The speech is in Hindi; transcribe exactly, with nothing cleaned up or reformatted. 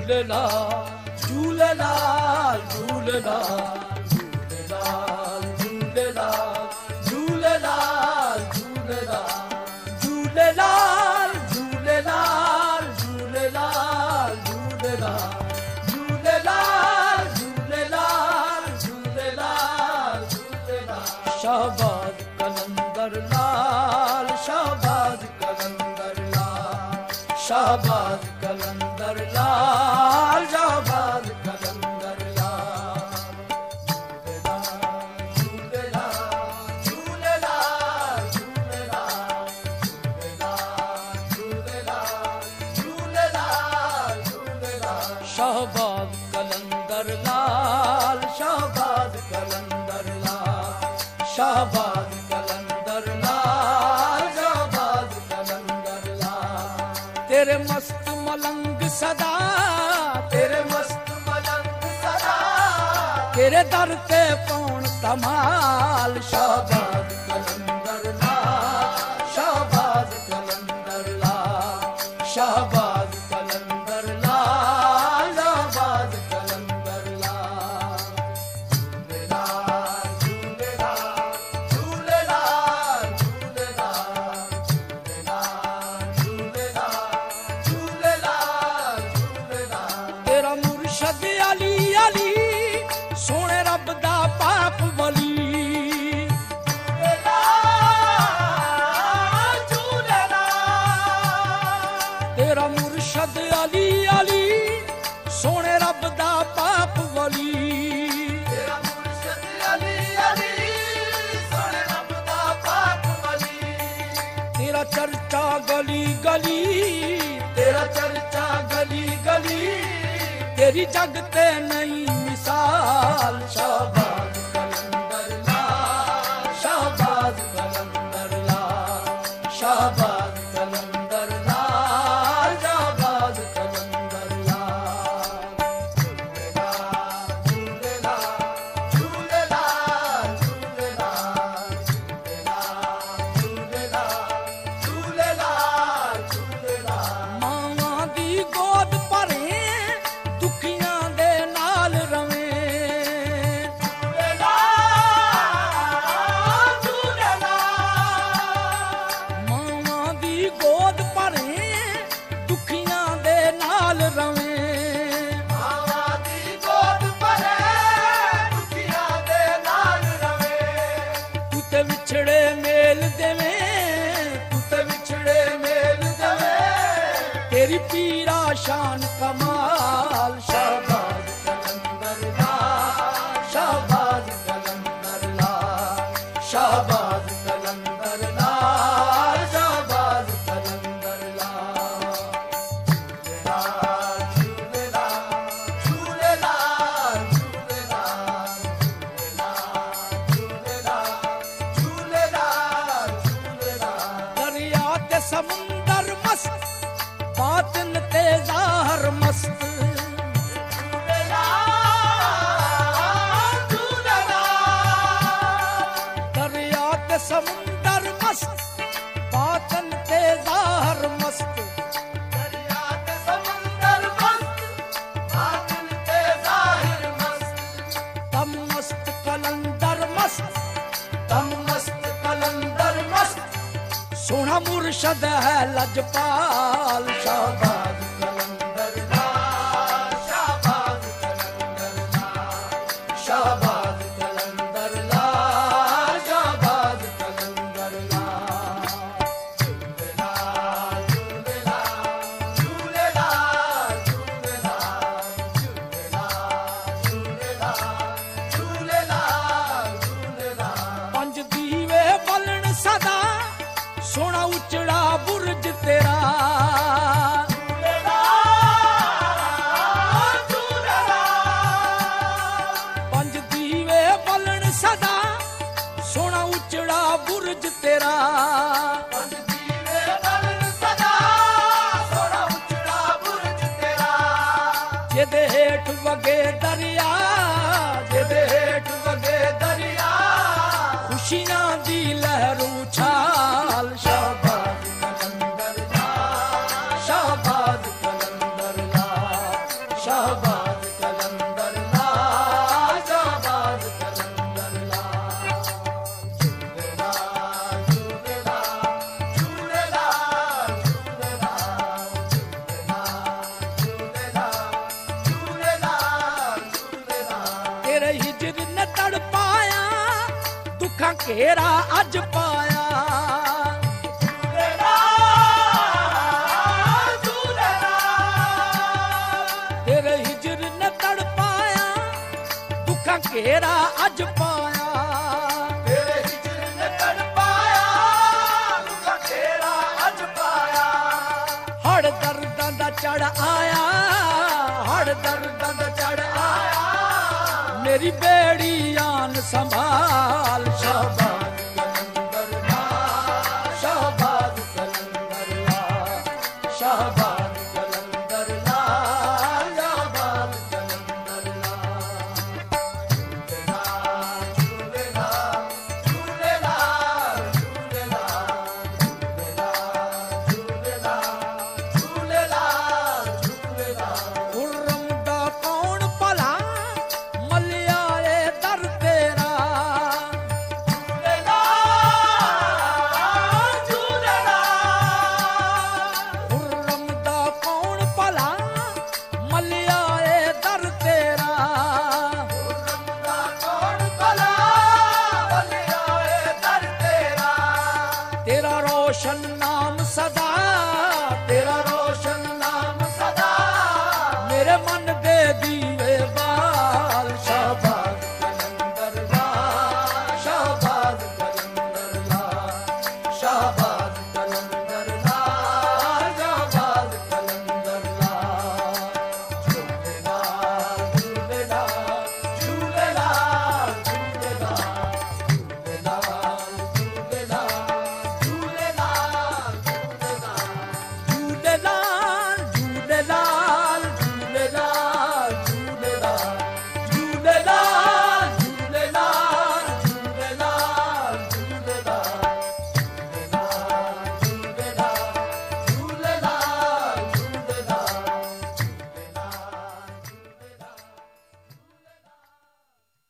झूलेलाल झूलेलाल झूलेलाल झूलेलाल झूलेलाल झूलेलाल झूलेलाल झूलेलाल झूलेलाल झूलेलाल झूलेलाल झूलेलाल झूलेलाल झूलेलाल झूलेलाल शाहबाज कलंदर लाल शाहबाज कलंदर लाल शाहबाज कलंदर लाल शाहबाज कलंदर लाल झूलेलाल झूलेलाल झूलेलाल झूलेलाल झूलेलाल झूलेलाल झूलेलाल शाहबाज कलंदर लाल शाहबाज कलंदर लाल शाहबाज कलंदर लाल शाहबाज कलंदर लाल तेरे मस्त मलंग सदा तेरे मस्त मलंग सदा तेरे दर ते पौन कमाल शाहबाज कलंदर लाल शाहबाज कलंदर लाल शाहबाज कलंदर लाल शाहबाज कलंदर लाल झूलेलाल झूलेलाल झूलेलाल झूलेलाल झूलेलाल झूलेलाल झूलेलाल तेरा मुर्शद अली अली सोने रब दा पाक वली तेरा मुर्शद अली अली सोने रब दा पाक वली तेरा मुर्शद अली अली सोने रब दा पाक वली तेरा चर्चा गली गली तेरा चर्चा गली गली तेरी जग ते नहीं मिसाल शाहबाज कलंदर लाल शाहबाज कलंदर लाल शाहबाज कलंदर लाल शाहबाज कलंदर लाल झूलेलाल झूलेलाल झूलेलाल झूलेलाल झूलेलाल झूलेलाल झूलेलाल मावां दी गोद भरे दुखियां दे नाल रवे झूलेलाल झूलेलाल मावां दी गोद भरे दुखियां दे नाल रवे मावां दी गोद भरे दुखियां दे नाल रवे तू ते विछड़े मेल देवे तू ते विछड़े मेल देवे तेरी पीरा शान कमाल शाहबाज कलंदर लाल शाहबाज कलंदर लाल शाहबाज कलंदर लाल शाहबाज कलंदर लाल झूलेलाल झूलेलाल झूलेलाल झूलेलाल झूलेलाल झूलेलाल दरिया ते समुंदर मस्त बातिन ते ज़ाहिर मस्त झूलेलाल झूलेलाल दरिया ते समुंदर मस्त बातिन ते ज़ाहिर मस्त दरिया ते समुंदर मस्त बातिन ते ज़ाहिर मस्त तम मस्त कलंदर मस्त तम मस्त कलंदर मस्त सोना मुर्शद है लजपाल शाहबाज कलंदर लाल शाहबाज कलंदर लाल शाहबाज कलंदर लाल शाहबाज कलंदर लाल झूलेलाल झूलेलाल झूलेलाल झूलेलाल झूलेलाल झूलेलाल झूलेलाल पंज दीवे बलन सदा सोना उचड़ा बुर्ज तेरा पंज दीवे बलन सदा सोना उचड़ा बुर्ज तेरा पंज दीवे बलन सदा सोना उचड़ा बुर्ज तेरा जेदे हेठ वगे दरिया जेदे हेठ वगे दरिया खुशियां दी लहर उछाल शाहबाज कलंदर लाल शाहबाज कलंदर लाल घेरा अज पाया। तेरे हिजर न तड़ पाया दुखा घेरा अज पाया। तेरे हिजर ने तड़ पाया दुखा घेरा अज पाया। हड़ दर्दां दा चढ़ आया हड़ दर्दां दा चढ़ आया। मेरी बेड़ी आन संभाल शाबाश।